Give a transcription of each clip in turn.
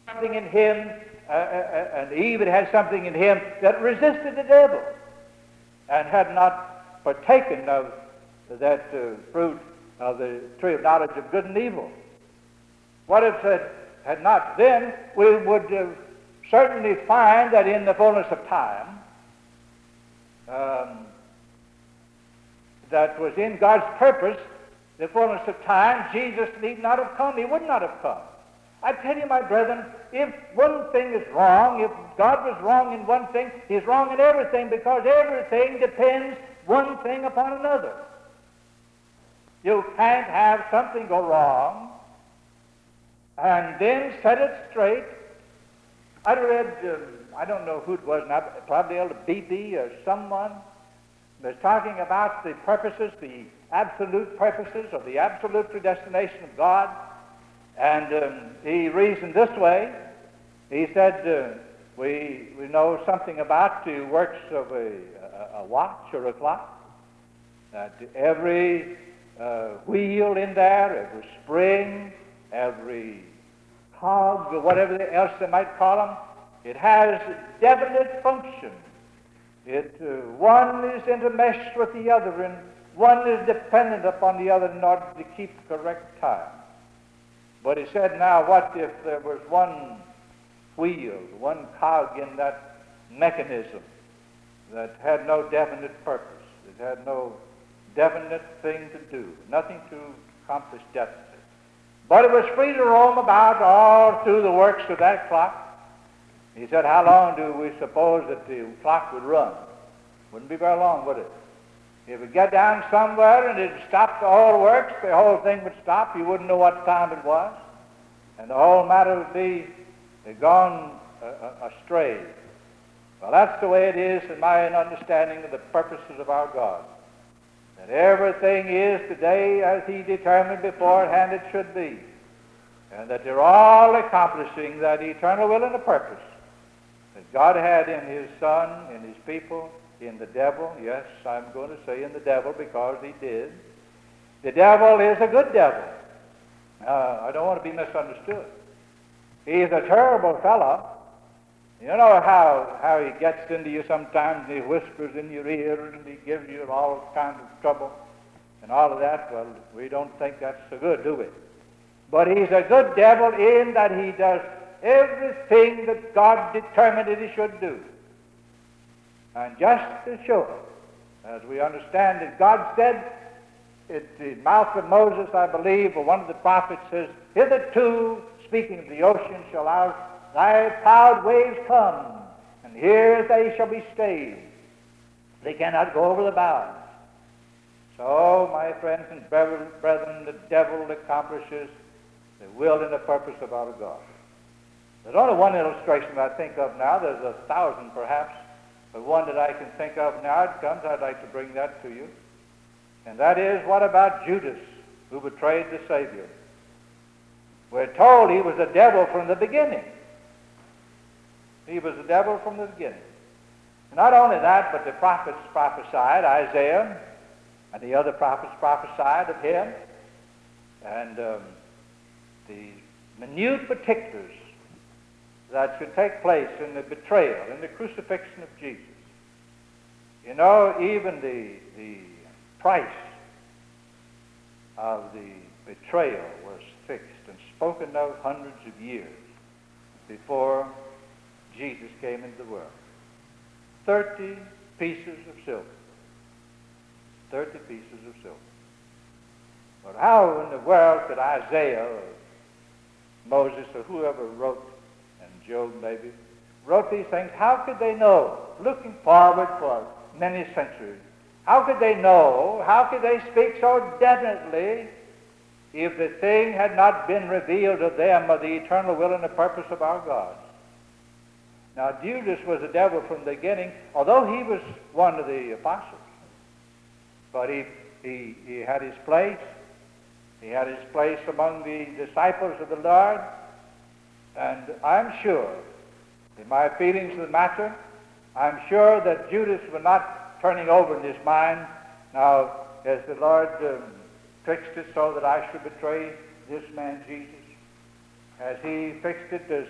something in him, and Eve had something in him that resisted the devil and had not partaken of that fruit of the tree of knowledge of good and evil. What if it had not? Then we would certainly find that in the fullness of time, that was in God's purpose, the fullness of time, Jesus need not have come. He would not have come. I tell you, my brethren, if one thing is wrong, if God was wrong in one thing, he's wrong in everything, because everything depends one thing upon another. You can't have something go wrong and then set it straight. I read, I don't know who it was now, probably Elder Beebe or someone was talking about the purposes, the absolute purposes of the absolute predestination of God. And he reasoned this way. He said, we know something about the works of a watch or a clock, that every wheel in there, every spring, every cog, or whatever else they might call them, it has definite function. One is intermeshed with the other, and one is dependent upon the other in order to keep correct time. But he said, now what if there was one wheel, one cog in that mechanism that had no definite purpose, it had no definite thing to do, nothing to accomplish definitely, but it was free to roam about all through the works of that clock? He said, how long do we suppose that the clock would run? Wouldn't be very long, would it? If it got down somewhere and it stopped the whole works, the whole thing would stop. You wouldn't know what time it was. And the whole matter would be gone astray. Well, that's the way it is in my understanding of the purposes of our God. That everything is today as he determined beforehand it should be. And that they're all accomplishing that eternal will and the purpose that God had in his Son, in his people, in the devil. Yes, I'm going to say in the devil because he did. The devil is a good devil. I don't want to be misunderstood. He's a terrible fellow. You know how he gets into you sometimes, and he whispers in your ear, and he gives you all kinds of trouble and all of that. Well, we don't think that's so good, do we? But he's a good devil in that he does everything that God determined that he should do. And just as sure as we understand that God said, in the mouth of Moses, I believe, or one of the prophets says, hitherto, speaking of the ocean, shall thy proud waves come, and here they shall be stayed. They cannot go over the bounds. So, my friends and brethren, the devil accomplishes the will and the purpose of our God. There's only one illustration that I think of now. There's 1,000 perhaps, but one that I can think of now, it comes, I'd like to bring that to you. And that is, what about Judas, who betrayed the Savior? We're told he was a devil from the beginning. He was a devil from the beginning. Not only that, but the prophets prophesied, Isaiah and the other prophets prophesied of him, and the minute particulars that should take place in the betrayal, in the crucifixion of Jesus. You know, even the price of the betrayal was fixed and spoken of hundreds of years before Jesus came into the world. 30 pieces of silver. 30 pieces of silver. But how in the world could Isaiah or Moses or whoever wrote, and Job maybe, wrote these things? How could they know, looking forward for many centuries, how could they know, how could they speak so definitely if the thing had not been revealed to them of the eternal will and the purpose of our God? Now, Judas was a devil from the beginning, although he was one of the apostles. But he had his place. He had his place among the disciples of the Lord. And I'm sure, in my feelings of the matter, I'm sure that Judas was not turning over in his mind, now, as the Lord fixed it so that I should betray this man Jesus, as he fixed it,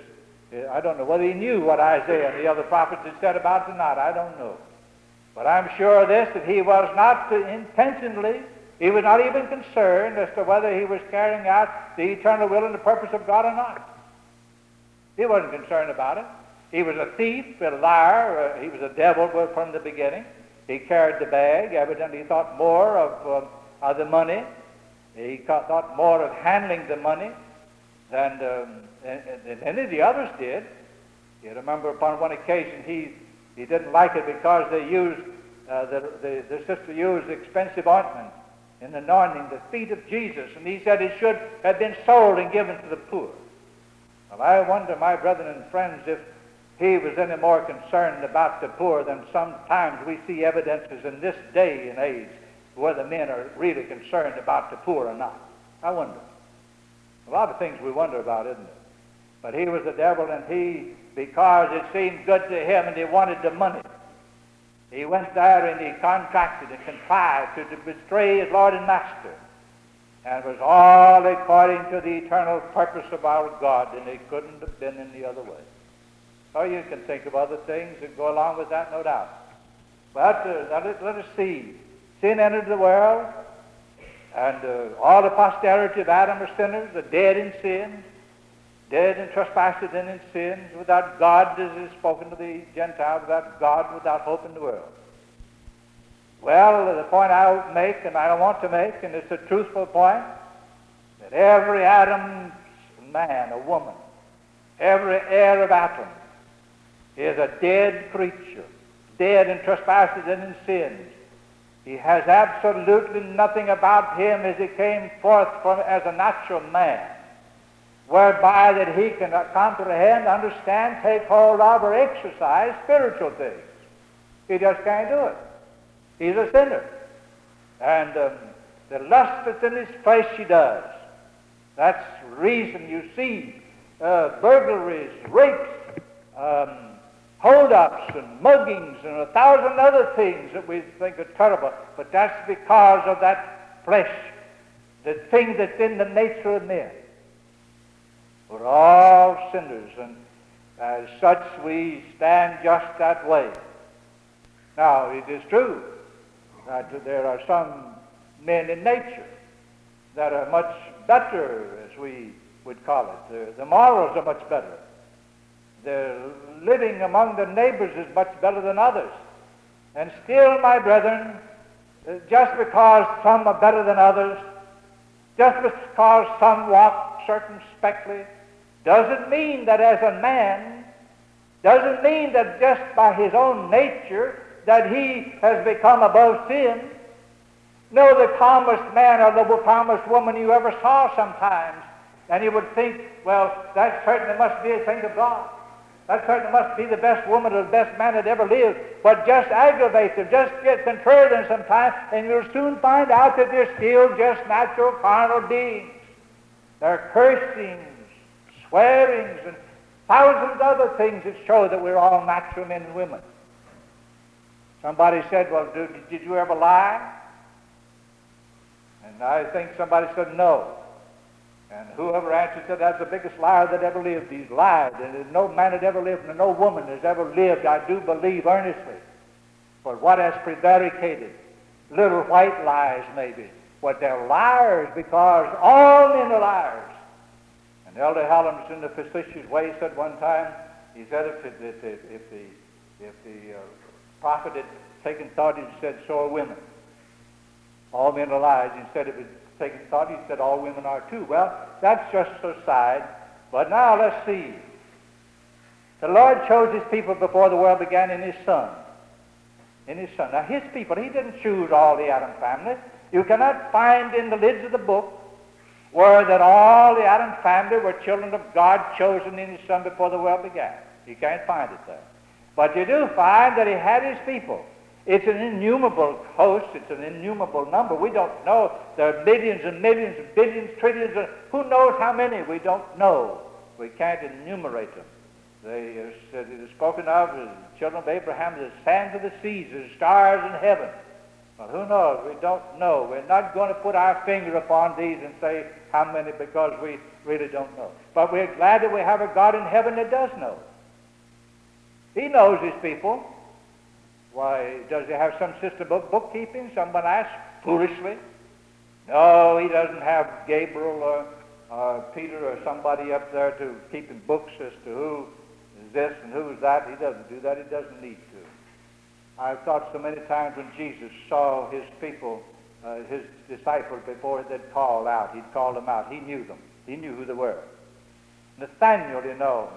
I don't know whether he knew what Isaiah and the other prophets had said about it or not. I don't know. But I'm sure of this, that he was not intentionally, he was not even concerned as to whether he was carrying out the eternal will and the purpose of God or not. He wasn't concerned about it. He was a thief, a liar. He was a devil from the beginning. He carried the bag. Evidently, he thought more of the money. He thought more of handling the money than any of the others did. You remember upon one occasion he didn't like it because they used, the sister used expensive ointment in anointing the feet of Jesus, and he said it should have been sold and given to the poor. Well, I wonder, my brethren and friends, if he was any more concerned about the poor than sometimes we see evidences in this day and age whether men are really concerned about the poor or not. I wonder. A lot of things we wonder about, isn't it? But he was the devil, and he, because it seemed good to him and he wanted the money, he went there and he contracted and contrived to betray his Lord and Master. And it was all according to the eternal purpose of our God, and it couldn't have been any other way. Oh, you can think of other things that go along with that, no doubt. But let us see. Sin entered the world, and all the posterity of Adam are sinners, are dead in sin, dead in trespasses and in sins, without God, as is spoken to the Gentiles, without God, without hope in the world. Well, the point I would make, and I want to make, and it's a truthful point, that every Adam's man or woman, every heir of Adam, is a dead creature, dead in trespasses and in sins. He has absolutely nothing about him as he came forth as a natural man, whereby that he can comprehend, understand, take hold of, or exercise spiritual things. He just can't do it. He's a sinner. And the lust that's in his flesh he does. That's the reason you see burglaries, rapes, hold-ups and muggings and 1,000 other things that we think are terrible. But that's because of that flesh, the thing that's in the nature of men. We're all sinners, and as such we stand just that way. Now, it is true that there are some men in nature that are much better, as we would call it. The morals are much better. The living among the neighbors is much better than others. And still, my brethren, just because some are better than others, just because some walk circumspectly, doesn't mean that as a man, doesn't mean that just by his own nature that he has become above sin. No, the calmest man or the calmest woman you ever saw sometimes, and you would think, well, that certainly must be a saint of God. That certainly must be the best woman or the best man that ever lived. But just aggravate them, just get contrary them sometimes, and you'll soon find out that they're still just natural carnal beings. They're cursings, swearings, and thousands of other things that show that we're all natural men and women. Somebody said, well, did you ever lie? And I think somebody said no. And whoever answered said, that's the biggest liar that ever lived. He's lied, and there's no man that ever lived, and no woman has ever lived, I do believe earnestly. But what has prevaricated? Little white lies, maybe. But they're liars because all men are liars. And Elder Helms, in the facetious way, said one time, he said if the prophet had taken thought, he said, so are women. All men are liars. Instead of taking thought, he said, all women are too. Well, that's just aside. But now let's see. The Lord chose his people before the world began in his Son. In his Son. Now, his people, he didn't choose all the Adam family. You cannot find in the lids of the book where that all the Adam family were children of God chosen in his Son before the world began. You can't find it there. But you do find that he had his people. It's an innumerable host. It's an innumerable number. We don't know. There are millions and millions and billions, trillions, and who knows how many. We don't know. We can't enumerate them. It is spoken of as children of Abraham, the sands of the seas, the stars in heaven. Well, who knows? We don't know. We're not going to put our finger upon these and say how many, because we really don't know. But we're glad that we have a God in heaven that does know. He knows his people. Why, does he have some system of bookkeeping? Someone asked foolishly. No, he doesn't have Gabriel or Peter or somebody up there to keeping books as to who is this and who is that. He doesn't do that. He doesn't need to. I've thought so many times when Jesus saw his people, his disciples, before they'd called out, he'd called them out. He knew them. He knew who they were. Nathaniel, you know,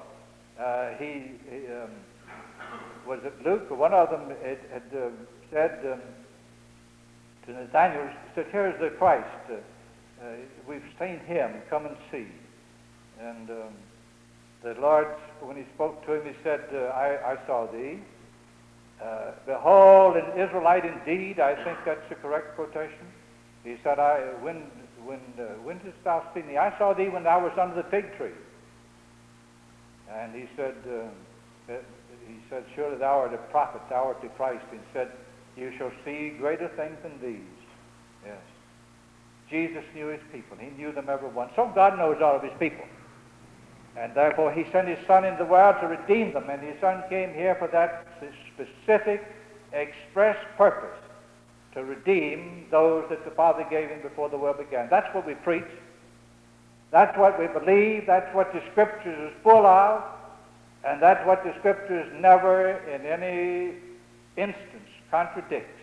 was it Luke or one of them had said to Nathaniel, he said, here's the Christ. We've seen him. Come and see. And the Lord, when he spoke to him, he said, I saw thee. Behold, an Israelite indeed. I think that's the correct quotation. He said, when didst thou see me? I saw thee when thou wast under the fig tree. And he said, surely thou art a prophet, thou art the Christ. And he said, you shall see greater things than these. Yes. Jesus knew his people. He knew them every one. So God knows all of his people. And therefore he sent his Son into the world to redeem them. And his Son came here for that specific, express purpose, to redeem those that the Father gave him before the world began. That's what we preach. That's what we believe. That's what the Scriptures is full of. And that's what the Scriptures never in any instance contradicts.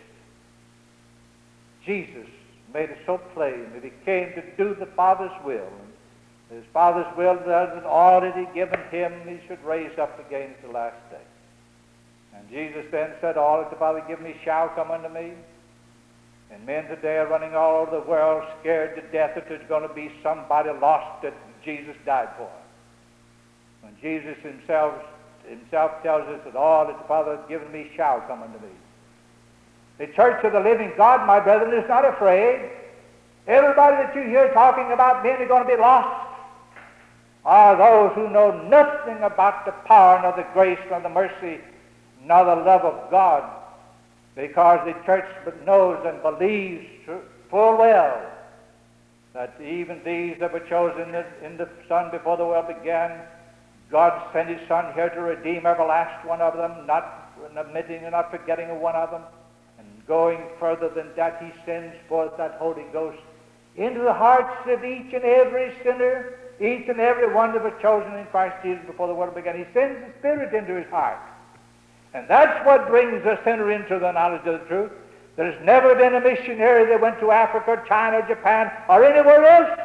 Jesus made it so plain that he came to do the Father's will. His Father's will does that all that he given him he should raise up again at the last day. And Jesus then said, all that the Father given me shall come unto me. And men today are running all over the world scared to death that there's going to be somebody lost that Jesus died for. When Jesus himself tells us that all that the Father has given me shall come unto me. The church of the living God, my brethren, is not afraid. Everybody that you hear talking about men are going to be lost are those who know nothing about the power, nor the grace, nor the mercy, nor the love of God, because the church knows and believes full well that even these that were chosen in the Son before the world began, God sent his Son here to redeem every last one of them, not omitting and not forgetting of one of them. And going further than that, he sends forth that Holy Ghost into the hearts of each and every sinner, each and every one that was chosen in Christ Jesus before the world began. He sends the Spirit into his heart. And that's what brings the sinner into the knowledge of the truth. There's never been a missionary that went to Africa, China, Japan, or anywhere else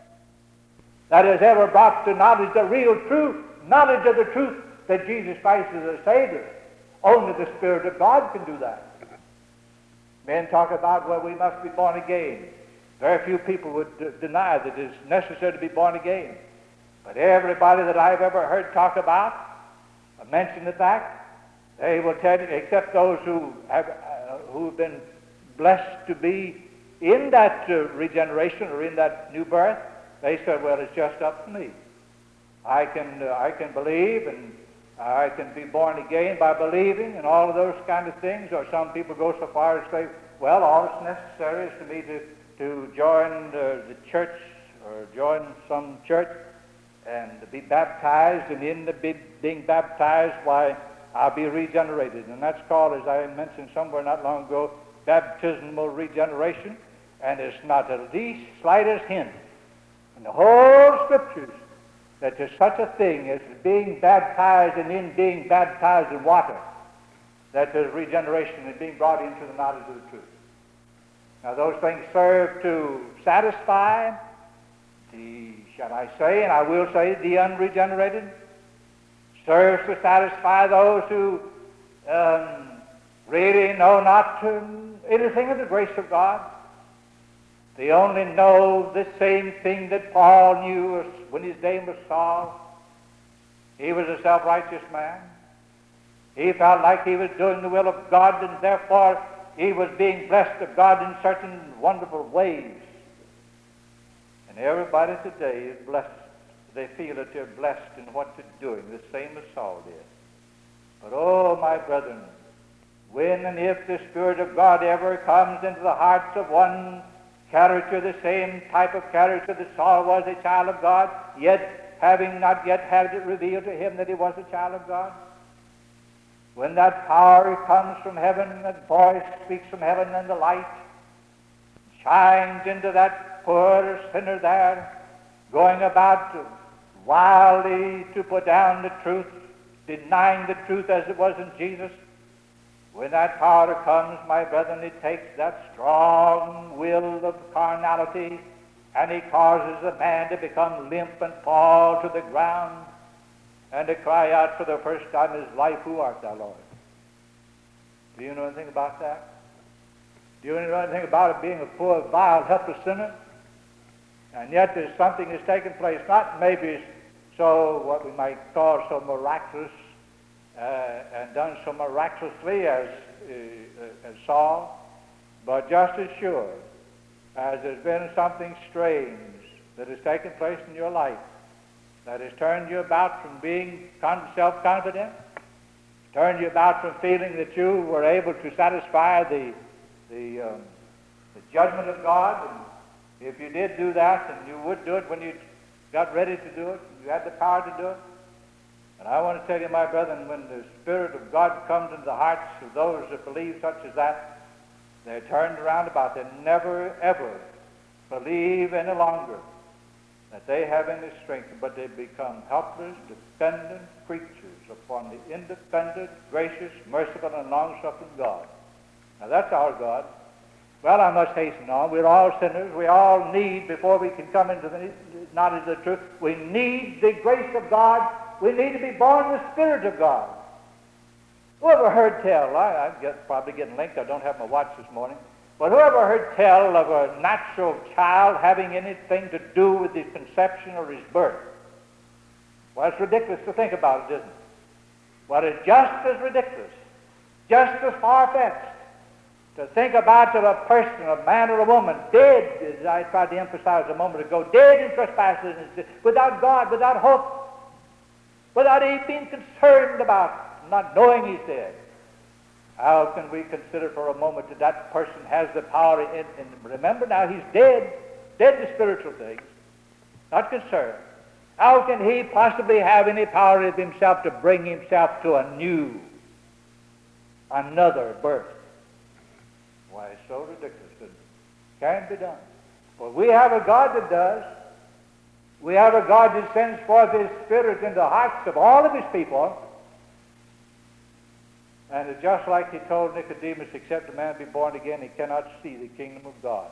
that has ever brought to knowledge the real truth, knowledge of the truth that Jesus Christ is the Savior. Only the Spirit of God can do that. Men talk about, well, we must be born again. Very few people would deny that it's necessary to be born again. But everybody that I've ever heard talk about, mention the fact, they will tell you, except those who have been blessed to be in that regeneration or in that new birth, they said, well, it's just up to me. I can believe and I can be born again by believing and all of those kind of things. Or some people go so far as to say, well, all that's necessary is for me to join the church or join some church and to be baptized, and in the being baptized, why, I'll be regenerated. And that's called, as I mentioned somewhere not long ago, baptismal regeneration. And it's not the least slightest hint in the whole Scriptures that there's such a thing as being baptized and in being baptized in water, that there's regeneration and being brought into the knowledge of the truth. Now those things serve to satisfy the, shall I say, and I will say, the unregenerated. Serves to satisfy those who really know not anything of the grace of God. They only know the same thing that Paul knew when his name was Saul. He was a self-righteous man. He felt like he was doing the will of God, and therefore he was being blessed of God in certain wonderful ways. And everybody today is blessed. They feel that they're blessed in what they're doing, the same as Saul did. But oh, my brethren, when and if the Spirit of God ever comes into the hearts of one character, the same type of character that Saul was, a child of God, yet having not yet had it revealed to him that he was a child of God, when that power comes from heaven, that voice speaks from heaven, and the light shines into that poor sinner there, going about wildly to put down the truth, denying the truth as it was in Jesus, when that power comes, my brethren, it takes that strong will of carnality, and he causes the man to become limp and fall to the ground, and to cry out for the first time in his life, "Who art thou, Lord?" Do you know anything about that? Do you know anything about it being a poor, vile, helpless sinner? And yet there's something that's taken place, not maybe so what we might call so miraculous, and done so miraculously as Saul, but just as sure as there's been something strange that has taken place in your life that has turned you about from being self-confident, turned you about from feeling that you were able to satisfy the judgment of God. And if you did do that, and you would do it when you got ready to do it, you had the power to do it. And I want to tell you, my brethren, when the Spirit of God comes into the hearts of those that believe such as that, they're turned around about. They never, ever believe any longer that they have any strength, but they become helpless, dependent creatures upon the independent, gracious, merciful, and long-suffering God. Now that's our God. Well, I must hasten on. We're all sinners. We all need, before we can come into the knowledge of the truth, we need the grace of God. We need to be born in the Spirit of God. Whoever heard tell, I'm probably getting linked, I don't have my watch this morning, but whoever heard tell of a natural child having anything to do with his conception or his birth? Well, it's ridiculous to think about it, isn't it? Well, it's just as ridiculous, just as far-fetched to think about of a person, a man or a woman, dead, as I tried to emphasize a moment ago, dead in trespasses and sins, without God, without hope, without even being concerned about not knowing he's dead. How can we consider for a moment that that person has the power and remember now, he's dead to spiritual things, not concerned. How can he possibly have any power of himself to bring himself to another birth? Why, it's so ridiculous that it can't be done. But we have a God that does. We have a God that sends forth his Spirit into the hearts of all of his people. And it's just like he told Nicodemus, except a man be born again, he cannot see the kingdom of God.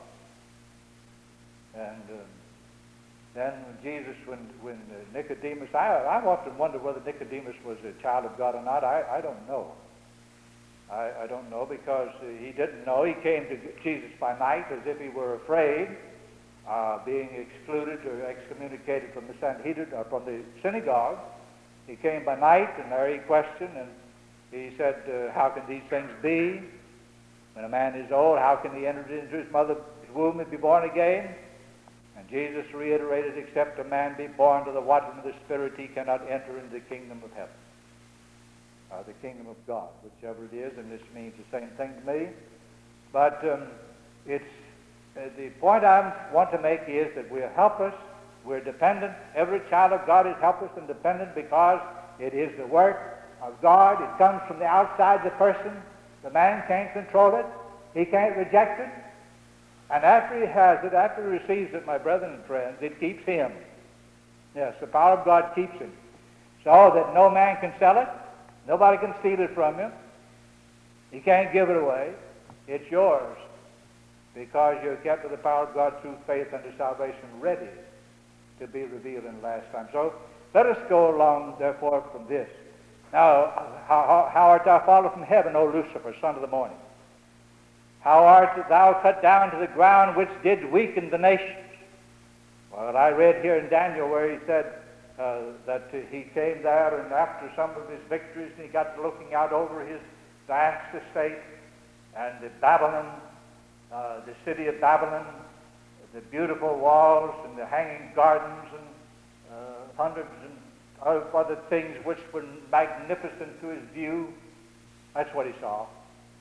And then Jesus, when Nicodemus, I've often wondered whether Nicodemus was a child of God or not. I don't know. I don't know, because he didn't know. He came to Jesus by night as if he were afraid, being excluded or excommunicated from the Sanhedrin, or from the synagogue. He came by night, and there he questioned, and he said, how can these things be? When a man is old, how can he enter into his mother's womb and be born again? And Jesus reiterated, except a man be born to the watering of the Spirit, he cannot enter into the kingdom of heaven. The kingdom of God, whichever it is, and this means the same thing to me. But it's the point I want to make is that we're helpless, we're dependent. Every child of God is helpless and dependent because it is the work of God. It comes from the outside the person. The man can't control it. He can't reject it. And after he has it, after he receives it, my brethren and friends, it keeps him. Yes, the power of God keeps him. So that no man can sell it. Nobody can steal it from him. He can't give it away. It's yours because you're kept with the power of God through faith unto salvation, ready to be revealed in the last time. So let us go along, therefore, from this. Now, how art thou fallen from heaven, O Lucifer, son of the morning? How art thou cut down to the ground, which did weaken the nations? Well, I read here in Daniel where he said that he came there, and after some of his victories, and he got to looking out over his vast estate, and the Babylon, the city of Babylon, the beautiful walls and the hanging gardens and hundreds and other things which were magnificent to his view. That's what he saw.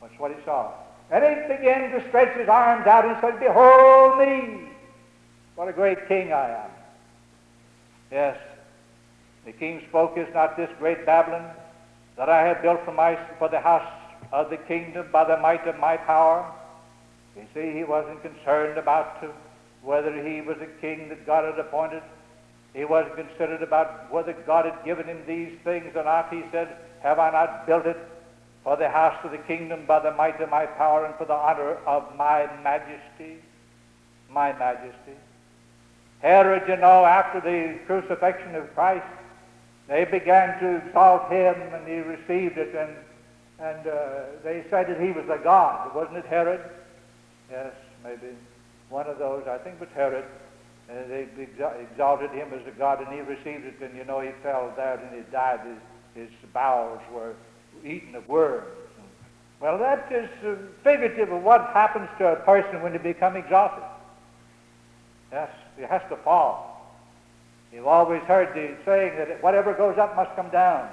That's what he saw. And he began to stretch his arms out and said, "Behold me! What a great king I am." Yes, the king spoke, "Is not this great Babylon that I have built for the house of the kingdom by the might of my power?" You see, he wasn't concerned about whether he was a king that God had appointed. He wasn't considered about whether God had given him these things or not. He said, "Have I not built it for the house of the kingdom by the might of my power and for the honor of my majesty?" My majesty. Herod, you know, after the crucifixion of Christ, they began to exalt him, and he received it, and they said that he was a god. Wasn't it Herod? Yes, maybe one of those. I think it was Herod. They exalted him as a god, and he received it, and you know, he fell there and he died. His bowels were eaten of worms. Well, that is figurative of what happens to a person when they become exalted. Yes, he has to fall. You've always heard the saying that whatever goes up must come down.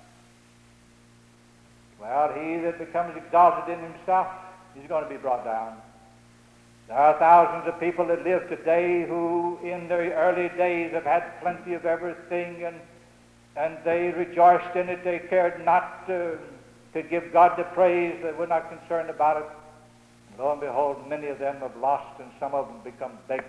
Well, he that becomes exalted in himself, he's going to be brought down. There are thousands of people that live today who in their early days have had plenty of everything, and they rejoiced in it. They cared not to give God the praise. They were not concerned about it. And lo and behold, many of them have lost, and some of them become beggars.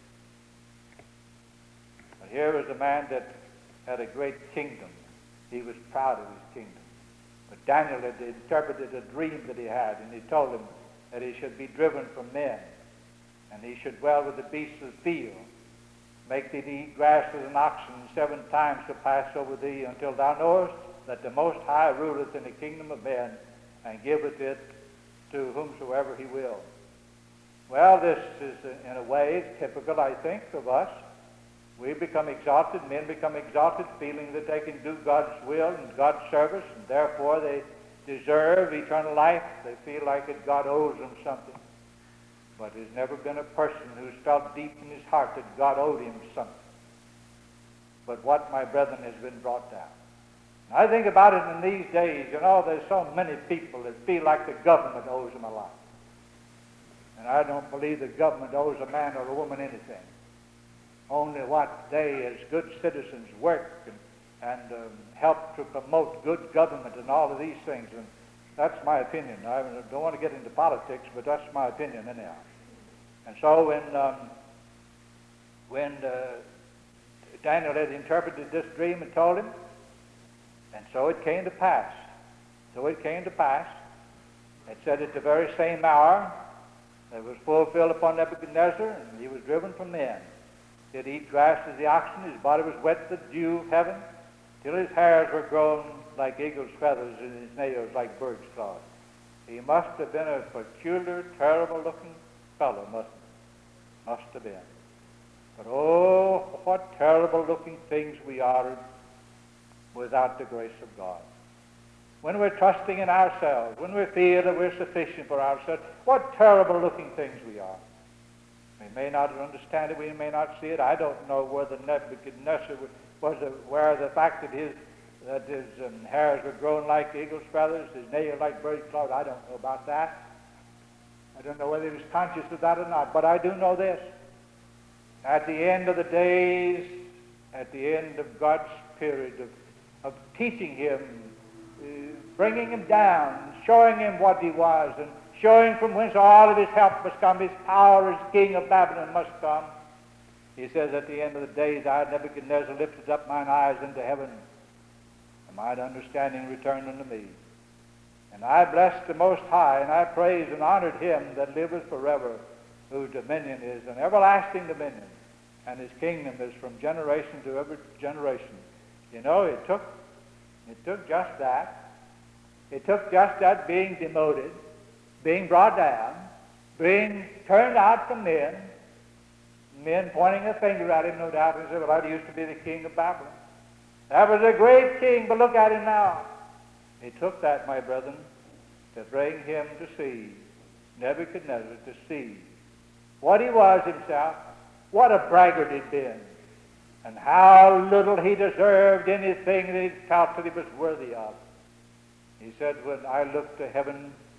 But here was a man that had a great kingdom. He was proud of his kingdom. But Daniel had interpreted a dream that he had, and he told him that he should be driven from men, and he should dwell with the beasts of the field, make thee to eat grass as an oxen, 7 times to pass over thee, until thou knowest that the Most High ruleth in the kingdom of men, and giveth it to whomsoever he will. Well, this is, in a way, typical, I think, of us. We become exalted, men become exalted, feeling that they can do God's will and God's service, and therefore they deserve eternal life. They feel like that God owes them something. But there's never been a person who's felt deep in his heart that God owed him something. But what, my brethren, has been brought down. And I think about it in these days, you know, there's so many people that feel like the government owes them a lot. And I don't believe the government owes a man or a woman anything. Only what they as good citizens work and help to promote good government and all of these things. And that's my opinion. I don't want to get into politics, but that's my opinion anyhow. And so when Daniel had interpreted this dream and told him, and so it came to pass. So it came to pass. It said at the very same hour, it was fulfilled upon Nebuchadnezzar, and he was driven from men. He did eat grass as the oxen, his body was wet with the dew of heaven, till his hairs were grown like eagle's feathers and his nails like bird's claws. He must have been a peculiar, terrible-looking fellow, must have been. But oh, what terrible-looking things we are without the grace of God. When we're trusting in ourselves, when we feel that we're sufficient for ourselves, what terrible-looking things we are. We may not understand it, we may not see it. I don't know whether Nebuchadnezzar was aware of the fact that his hairs were grown like eagle's feathers, his nails like bird's claws. I don't know about that. I don't know whether he was conscious of that or not, but I do know this. At the end of the days, at the end of God's period of teaching him, bringing him down, showing him what he was, and showing from whence all of his help must come, his power as king of Babylon must come. He says, at the end of the days, I, Nebuchadnezzar, lifted up mine eyes into heaven, and mine understanding returned unto me. And I blessed the Most High, and I praised and honored him that liveth forever, whose dominion is an everlasting dominion, and his kingdom is from generation to every generation. You know, it took just that. It took just that being demoted, being brought down, being turned out from men pointing a finger at him, no doubt, and said, well, I used to be the king of Babylon. That was a great king, but look at him now. It took that, my brethren, to bring him to see, Nebuchadnezzar, to see what he was himself, what a braggart he'd been, and how little he deserved anything that he felt that he was worthy of. He said, when I looked to heaven,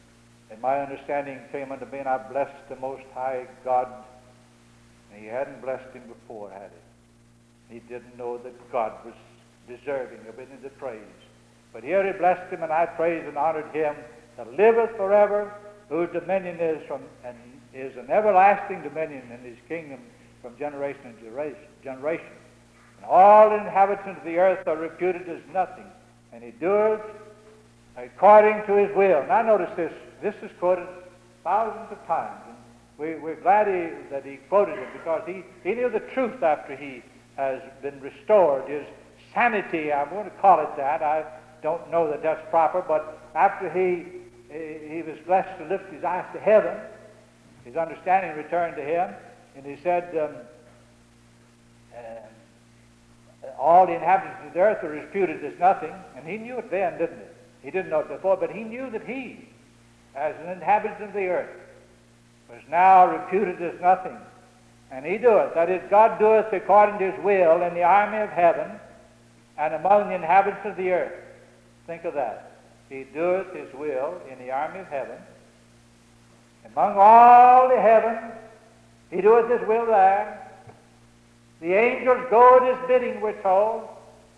And my understanding came unto me, and I blessed the Most High God. And he hadn't blessed him before, had he? He didn't know that God was deserving of any of the praise. But here he blessed him, and I praised and honored him that liveth forever, whose dominion is an everlasting dominion in his kingdom from generation to generation. And all inhabitants of the earth are reputed as nothing, and he doeth according to his will. Now notice this. This is quoted thousands of times. And we're glad that he quoted it, because he knew the truth after he has been restored. His sanity, I'm going to call it that. I don't know that that's proper, but after he was blessed to lift his eyes to heaven, his understanding returned to him, and he said, all the inhabitants of the earth are reputed as nothing. And he knew it then, didn't he? He didn't know it before, but he knew that he, as an inhabitant of the earth, was now reputed as nothing. And he doeth, that is, God doeth according to his will in the army of heaven and among the inhabitants of the earth. Think of that. He doeth his will in the army of heaven. Among all the heavens, he doeth his will there. The angels go at his bidding, we're told.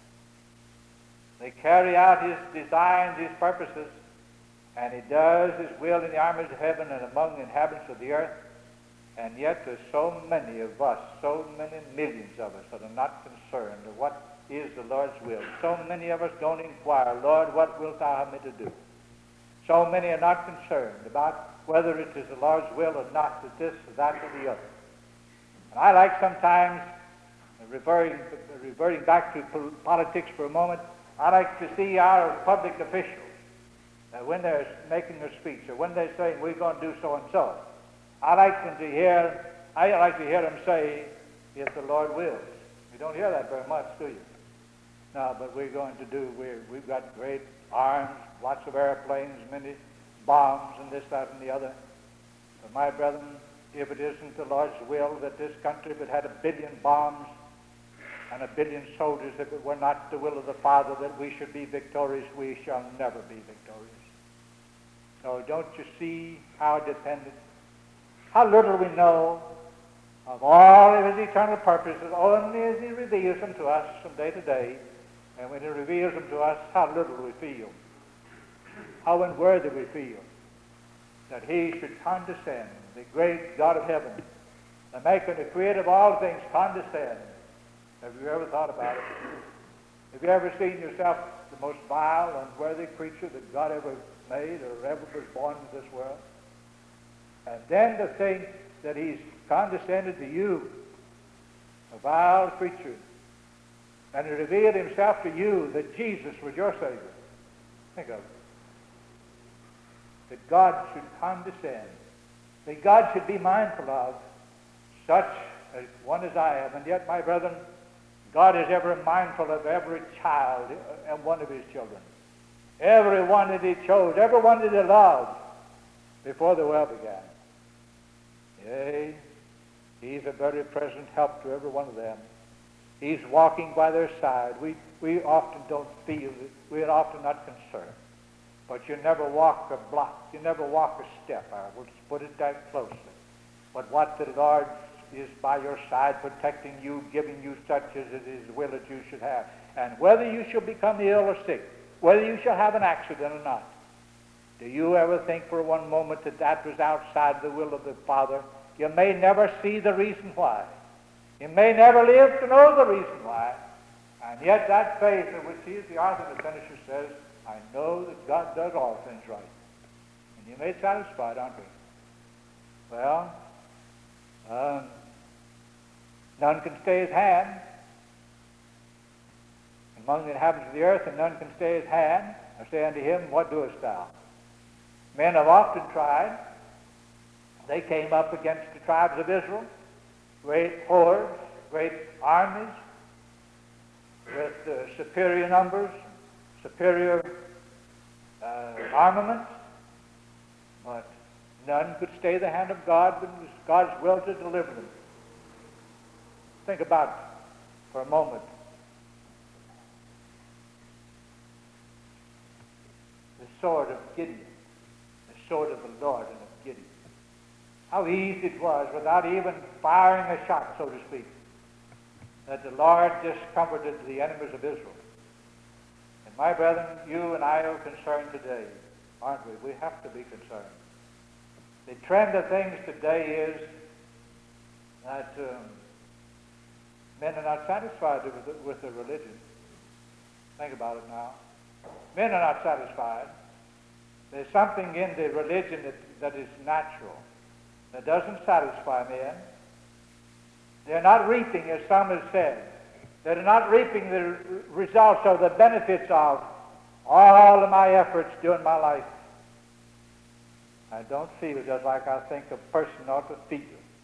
They carry out his designs, his purposes, and he does his will in the armies of heaven and among the inhabitants of the earth. And yet there's so many of us, so many millions of us that are not concerned with what is the Lord's will. So many of us don't inquire, Lord, what wilt thou have me to do? So many are not concerned about whether it is the Lord's will or not, that this or that or the other. And I like sometimes, reverting back to politics for a moment, I like to see our public officials, when they're making their speech or when they're saying we're going to do so and so, I like to hear them say, if the Lord wills. You don't hear that very much, do you? No, but we've got great arms, lots of airplanes, many bombs, and this, that, and the other. But my brethren, if it isn't the Lord's will that this country, if it had 1 billion bombs and 1 billion soldiers, if it were not the will of the Father that we should be victorious, we shall never be victorious. So don't you see how dependent, how little we know of all of his eternal purposes, only as he reveals them to us from day to day. And when he reveals them to us, how little we feel, how unworthy we feel that he should condescend, the great God of heaven, the maker and the creator of all things, condescend. Have you ever thought about it? Have you ever seen yourself the most vile, unworthy creature that God ever made or ever was born into this world? And then to think that he's condescended to you, a vile creature, and he revealed himself to you that Jesus was your Savior. Think of it. That God should condescend, that God should be mindful of such a one as I am. And yet, my brethren, God is ever mindful of every child and one of his children. Every one that he chose, every one that he loved before the world began. Yea, he's a very present help to every one of them. He's walking by their side. We often don't feel it. We're often not concerned. But you never walk a block. You never walk a step. I will put it that closely. But what the Lord is by your side, protecting you, giving you such as it is will that you should have. And whether you shall become ill or sick, whether you shall have an accident or not, do you ever think for one moment that that was outside the will of the Father? You may never see the reason why. You may never live to know the reason why. And yet that faith in which he is the author and the finisher says, I know that God does all things right. And you may be satisfied, aren't we? Well, none can stay his hand among the inhabitants of the earth, and none can stay his hand. I say unto him, what doest thou? Men have often tried. They came up against the tribes of Israel, great hordes, great armies, with superior numbers, superior armaments, but none could stay the hand of God, but it was God's will to deliver them. Think about it for a moment. The sword of Gideon, the sword of the Lord and of Gideon. How easy it was, without even firing a shot, so to speak, that the Lord discomforted the enemies of Israel. And my brethren, you and I are concerned today, aren't we? We have to be concerned. The trend of things today is that men are not satisfied with their religion. Think about it now. Men are not satisfied. There's something in the religion that is natural, that doesn't satisfy men. They're not reaping, as some have said. They're not reaping the results or the benefits of all of my efforts during my life. I don't feel just like I think a person ought to feel.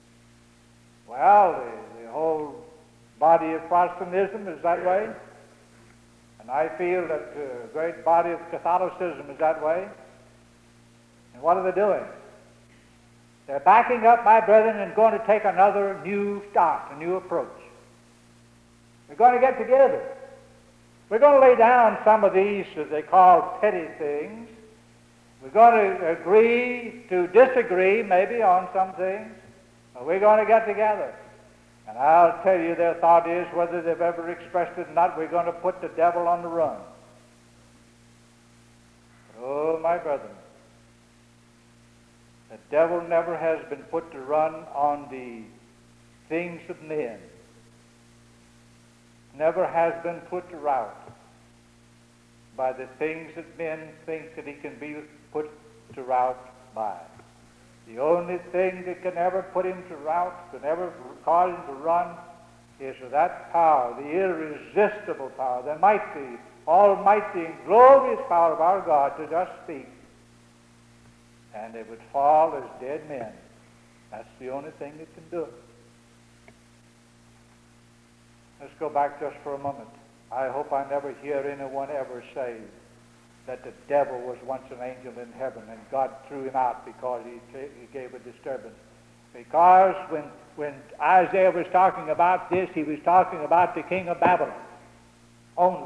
Well, the whole body of Protestantism is that way. And I feel that the great body of Catholicism is that way. And what are they doing? They're backing up, my brethren, and going to take another new start, a new approach. We're going to get together. We're going to lay down some of these, as they call, petty things. We're going to agree to disagree, maybe, on some things. But we're going to get together. And I'll tell you, their thought is, whether they've ever expressed it or not, we're going to put the devil on the run. But, oh, my brethren, the devil never has been put to run on the things of men. Never has been put to rout by the things that men think that he can be put to rout by. The only thing that can ever put him to rout, can ever cause him to run, is that power, the irresistible power, the mighty, almighty, and glorious power of our God to just speak. And they would fall as dead men. That's the only thing that can do it. Let's go back just for a moment. I hope I never hear anyone ever say that the devil was once an angel in heaven and God threw him out because he gave a disturbance. Because when Isaiah was talking about this, he was talking about the king of Babylon only.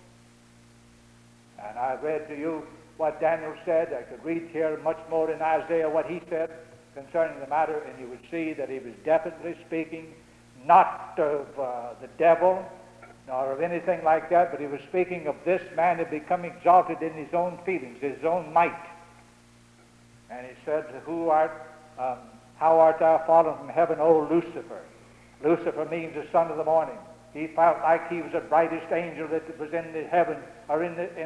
And I read to you what Daniel said. I could read here much more in Isaiah what he said concerning the matter, and you would see that he was definitely speaking not of the devil, nor of anything like that, but he was speaking of this man had become exalted in his own feelings, his own might. And he said, how art thou fallen from heaven, O Lucifer? Lucifer means the son of the morning. He felt like he was the brightest angel that was in the heaven, or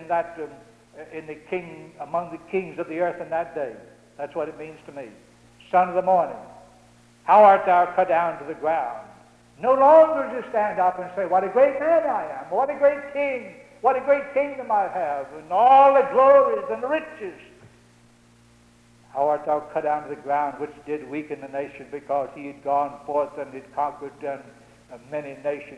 among the kings of the earth in that day. That's what it means to me. Son of the morning. How art thou cut down to the ground? No longer just stand up and say, what a great man I am, what a great king, what a great kingdom I have, and all the glories and the riches. How art thou cut down to the ground, which did weaken the nation, because he had gone forth and had conquered many nations,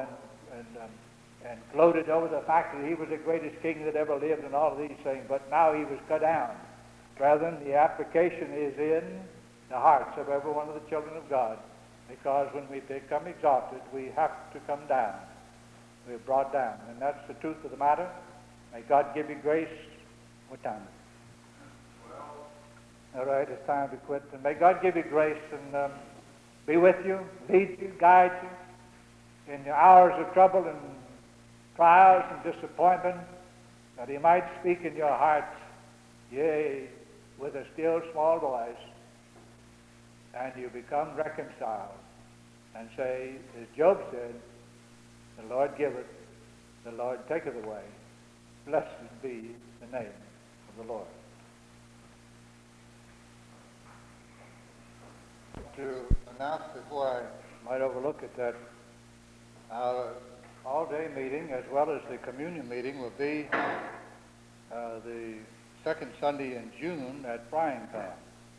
and gloated over the fact that he was the greatest king that ever lived and all of these things, but now he was cut down. Brethren, the application is in the hearts of every one of the children of God. Because when we become exalted, we have to come down. We're brought down. And that's the truth of the matter. May God give you grace. What time is it? All right, it's time to quit. And may God give you grace and be with you, lead you, guide you in your hours of trouble and trials and disappointment, that he might speak in your hearts, yea, with a still small voice, and you become reconciled and say, as Job said, the Lord giveth, the Lord taketh away. Blessed be the name of the Lord. To announce before I might overlook it that our all-day meeting as well as the communion meeting will be the second Sunday in June at frying pan.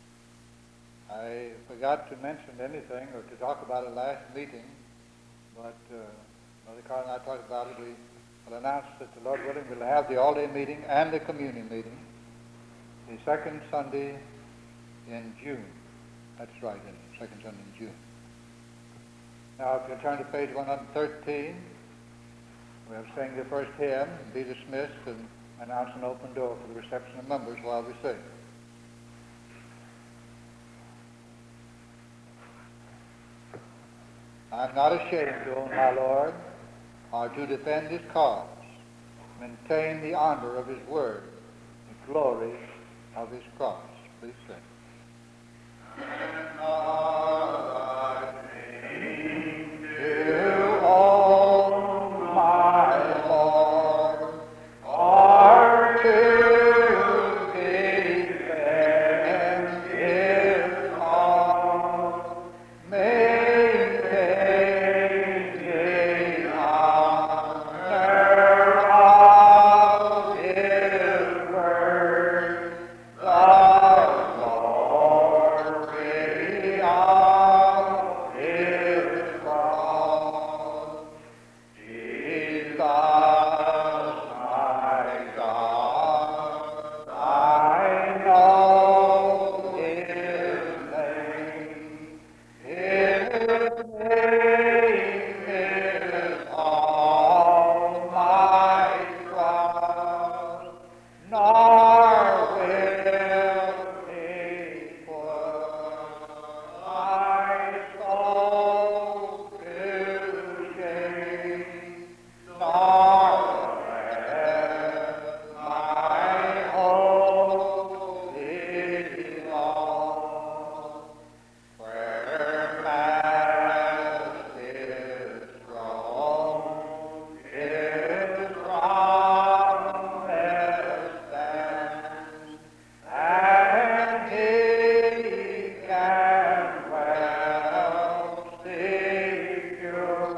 I forgot to mention anything or to talk about it last meeting, but Brother Carl and I talked about it. We will announce that the Lord willing we'll have the all-day meeting and the communion meeting the second Sunday in June. That's right, the second Sunday in June. Now, if you turn to page 113, we'll sing the first hymn and be dismissed and announce an open door for the reception of members while we sing. I'm not ashamed to own my Lord, or to defend his cause, maintain the honor of his word, the glory of his cross. Please sing. And I sing to all my Lord, or to defend his cause, maintain the honor of his word, the glory of his cross. Jesus, my God, I know his name. His name is all my trust, nor will he put my soul to shame, nor let my hope be lost. Where majesty throne, his promise stands, and he can well secure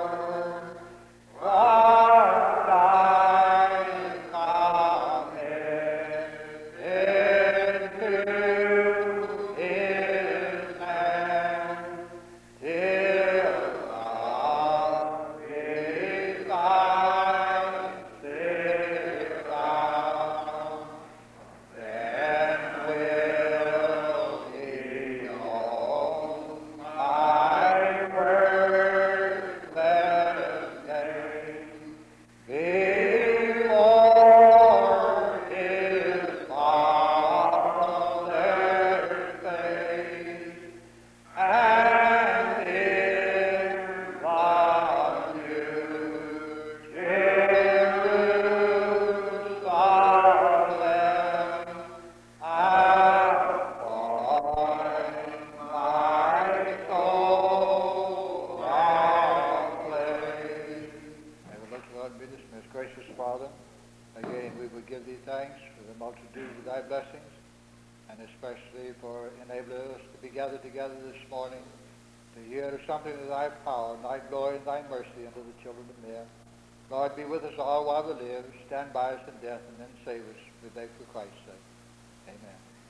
what I commit into his hand, till love is thine still found. Then will he own my worthless name before his Father's face, and in the new Jerusalem I'll find my soul found place. May the Lord God be dismissed. Gracious Father, again we would give thee thanks for the multitude of thy blessings, and especially for enabling us to be gathered together this morning to hear something of thy power, and thy glory, and thy mercy unto the children of men. Lord, be with us all while we live. Stand by us in death, and then save us. We beg for Christ's sake. Amen.